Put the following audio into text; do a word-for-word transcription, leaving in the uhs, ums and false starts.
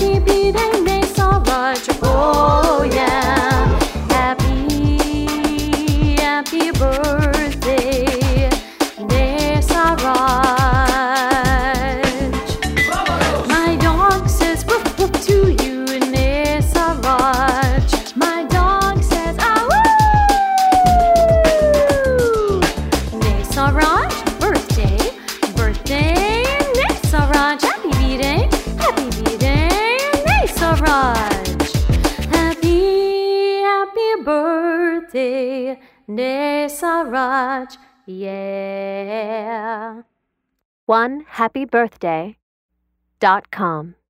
happy birthday, Nesaraj. Oh yeah, happy, happy birthday, Nesaraj. My dog says woof woof to you, Nesaraj. My dog says ah woo. Nesaraj, birthday, birthday, Nesaraj. Happy birthday, happy birthday, Nesaraj. Happy, happy birthday, Nesaraj. Yeah. one happy birthday dot com